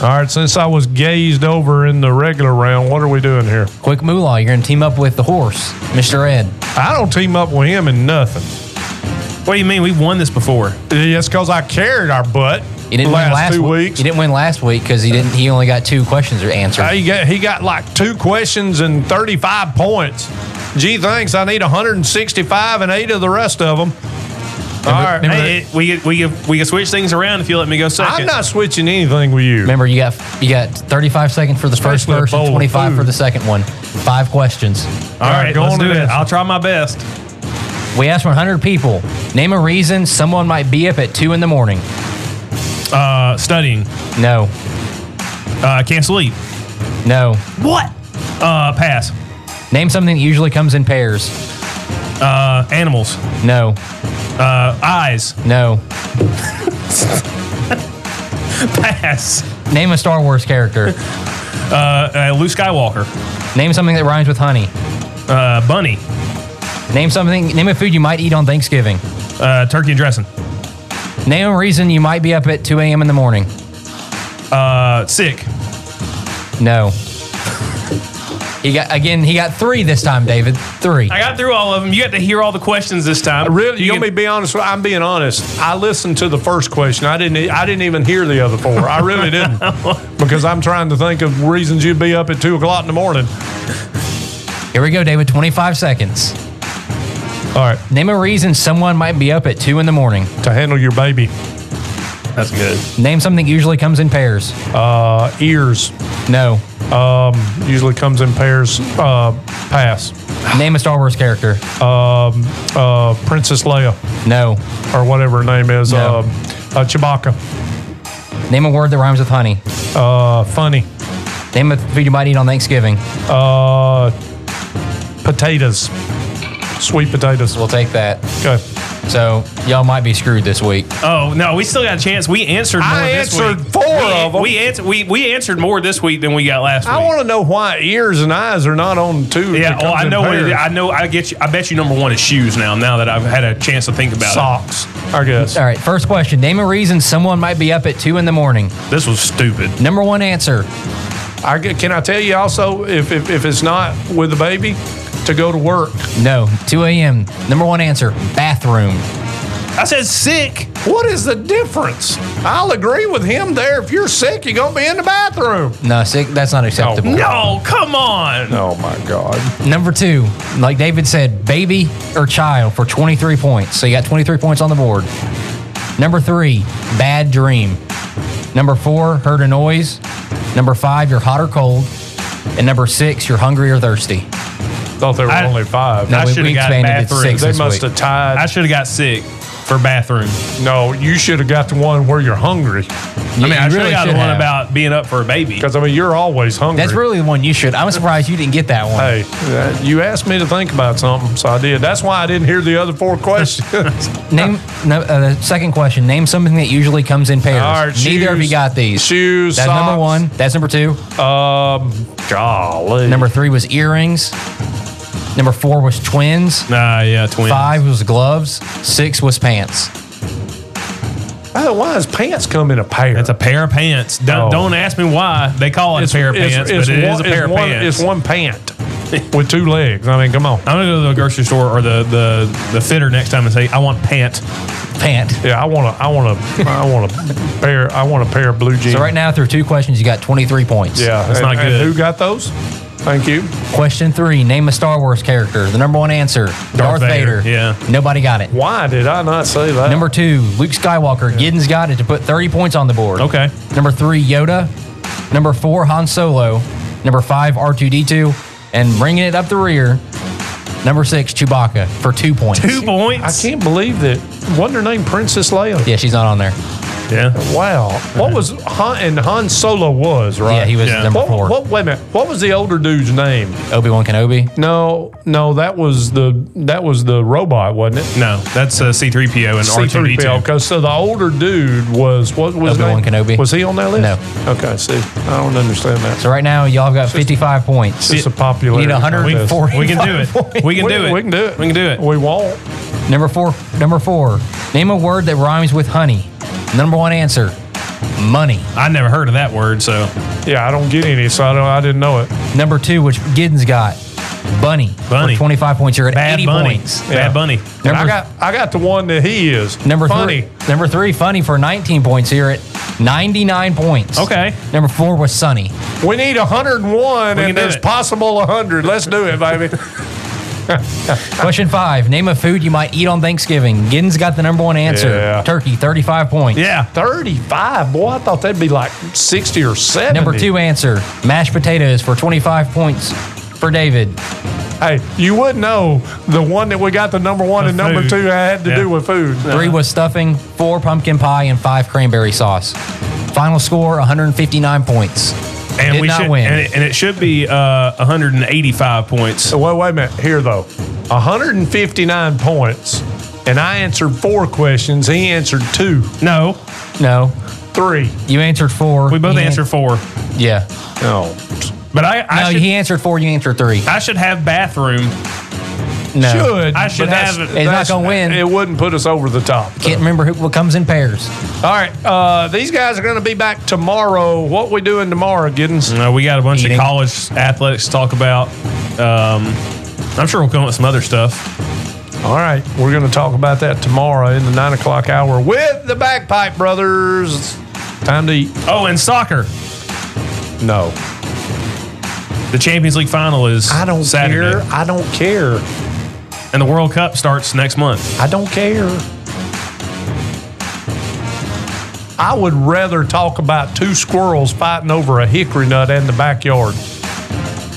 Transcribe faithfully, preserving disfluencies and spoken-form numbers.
All right, since I was gazed over in the regular round, what are we doing here? Quick moolah. You're going to team up with the horse, Mister Ed. I don't team up with him in nothing. What do you mean? We've won this before. Yes, because I carried our butt. He didn't last win last two week. weeks. He didn't win last week because he didn't. He only got two questions answered. Uh, he got he got like two questions and thirty-five points. Gee, thanks. I need one hundred sixty-five and eight of the rest of them. All right, remember- Hey, it- we can, we can, we can switch things around if you let me go second. I'm not switching anything with you. Remember, you got you got thirty-five seconds for the first Especially a verse bowl and of twenty-five food. for the second one. Five questions. All right, go let's on do to it. this. I'll try my best. We asked one hundred people. Name a reason someone might be up at two in the morning. Uh, studying. No. Uh, can't sleep. No. What? Uh, pass. Name something that usually comes in pairs. Uh, animals. No. Uh, eyes. No. Pass. Name a Star Wars character. Uh, uh, Luke Skywalker. Name something that rhymes with honey. Uh, bunny. Name something. Name a food you might eat on Thanksgiving. Uh, turkey and dressing. Name a reason you might be up at two a.m. in the morning. Uh, sick. No. He got again. He got three this time, David. Three. I got through all of them. You got to hear all the questions this time. Really, you, you want me to be honest? I'm being honest. I listened to the first question. I didn't. I didn't even hear the other four. I really didn't, because I'm trying to think of reasons you'd be up at two o'clock in the morning. Here we go, David. twenty-five seconds. All right, Name a reason someone might be up at two in the morning. to handle your baby. That's good. Name something that usually comes in pairs. Uh, ears No. um, usually comes in pairs. Uh, pass. Name a Star Wars character. Um, uh, Princess Leia No. or whatever her name is. No. Uh, uh, Chewbacca. Name a word that rhymes with honey. Uh, funny. Name a food you might eat on Thanksgiving. Uh, potatoes. Sweet potatoes. We'll take that. Okay. So y'all might be screwed this week. Oh no, we still got a chance. We answered more I this answered week. four we, of 'em. We answered. We, we answered more this week than we got last week. I want to know why ears and eyes are not on two. Yeah, It well, comes I in know. What it, pairs. I know. I get you. I bet you number one is shoes now. Now that I've had a chance to think about Socks, I guess. All right, first question. Name a reason someone might be up at two in the morning. it. This was stupid. Number one answer. I get, can I tell you also, if, if, if it's not with the baby, to go to work? No. two a.m. Number one answer. Bathroom. I said sick. What is the difference? I'll agree with him there. If you're sick, you're going to be in the bathroom. No, sick. That's not acceptable. No, come on. Oh, my God. Number two, like David said, baby or child for twenty-three points. So you got twenty-three points on the board. Number three, bad dream. Number four, heard a noise. Number five, you're hot or cold. And number six, you're hungry or thirsty. Thought there were I- only five. No, I we, should've we got expanded it to bathroom. six They this must week. have tied. I should have got sick for bathroom. No, you should have got the one where you're hungry. I mean, You I should really have got the should one have. about being up for a baby. Because, I mean, you're always hungry. That's really the one you should. I'm surprised you didn't get that one. Hey, uh, you asked me to think about something, so I did. That's why I didn't hear the other four questions. Name no, uh, the second question. Name something that usually comes in pairs. All right, Neither of shoes, you got these. Shoes, That's socks. number one. That's number two. Um, golly. Number three was earrings. Number four was twins. Nah, yeah, twins. Five was gloves. Six was pants. Oh, why does pants come in a pair? It's a pair of pants. Don't, Oh. don't ask me why they call it a pair of pants, but it is one, a pair it's of one, pants. It's one pant with two legs. I mean, come on. I'm gonna go to the grocery store or the the, the fitter next time and say I want pant. Pant. Yeah, I want to. I want to. I want a pair. I want a pair of blue jeans. So right now, through two questions, you got twenty-three points. Yeah, That's and, not and good. who got those? Thank you. Question three. Name a Star Wars character. The number one answer, Darth, Vader, Vader. yeah. Nobody got it. Why did I not say that? Number two, Luke Skywalker. Giddens got it to put thirty points on the board. Okay. Number three, Yoda. Number four, Han Solo. Number five, R two D two. And bringing it up the rear, number six, Chewbacca for two points. Two points. I can't believe that. Wasn't her name Princess Leia? Yeah, she's not on there. Yeah. Wow. What was Han and Han Solo was right? Yeah, he was Yeah. number What, four. what? Wait a minute. What was the older dude's name? Obi-Wan Kenobi. No, no, that was the that was the robot, wasn't it? No, that's uh, C three P O and R two D two. Okay, so the older dude was what was his Obi-Wan name? Kenobi. Was he on that list? No. Okay, see, I don't understand that. So right now, y'all have got fifty-five points. It's a popular. You need one hundred forty. We can do it. We can do it. We can do it. We can do it. We won't. Number four. Number four. Name a word that rhymes with honey. Number one answer, money. I never heard of that word, so Yeah, I don't get any, so I, don't, I didn't know it. Number two, which Giddens got, bunny. Bunny. For twenty-five points. You're at Bad eighty Bunny. points. Bad Yeah. Bunny. And Number- I got I got the one that he is. Number funny. three, number three, funny for nineteen points. You're at ninety-nine points. Okay. Number four was sunny. We need one hundred one, We can and do there's it. possible one hundred. Let's do it, baby. Question five, name a food you might eat on Thanksgiving. Giddens got the number one answer. Yeah. Turkey, thirty-five points. Yeah. thirty-five. Boy, I thought that'd be like sixty or seventy. Number two answer, mashed potatoes for twenty-five points for David. Hey, you would know the one that we got the number one The and number food. two had to Yeah. do with food. Three was stuffing, four pumpkin pie, and five cranberry sauce. Final score, one hundred fifty-nine points. And Did we not should, win. And it, and it should be uh, one hundred eighty-five points. So wait, wait a minute. Here though, one hundred fifty-nine points, and I answered four questions. He answered two, No, No, three. you answered four. we both He an- answered four. Yeah. No, But I, I No, should, he answered four. You answered three. I should have bathroom. No. should I should but that's- have it. He's not that's- gonna win. It wouldn't put us over the top. Can't remember who, what comes in pairs. All right, uh, these guys are going to be back tomorrow. What we doing tomorrow, Giddens? No, we got a bunch Eating. of college athletics to talk about. Um, I'm sure we'll come up with some other stuff. All right, we're going to talk about that tomorrow in the nine o'clock hour with the Bagpipe Brothers. Time to eat. Oh, and soccer. No, The Champions League final is I don't Saturday, care. I don't care. and the World Cup starts next month. I don't care. I would rather talk about two squirrels fighting over a hickory nut in the backyard.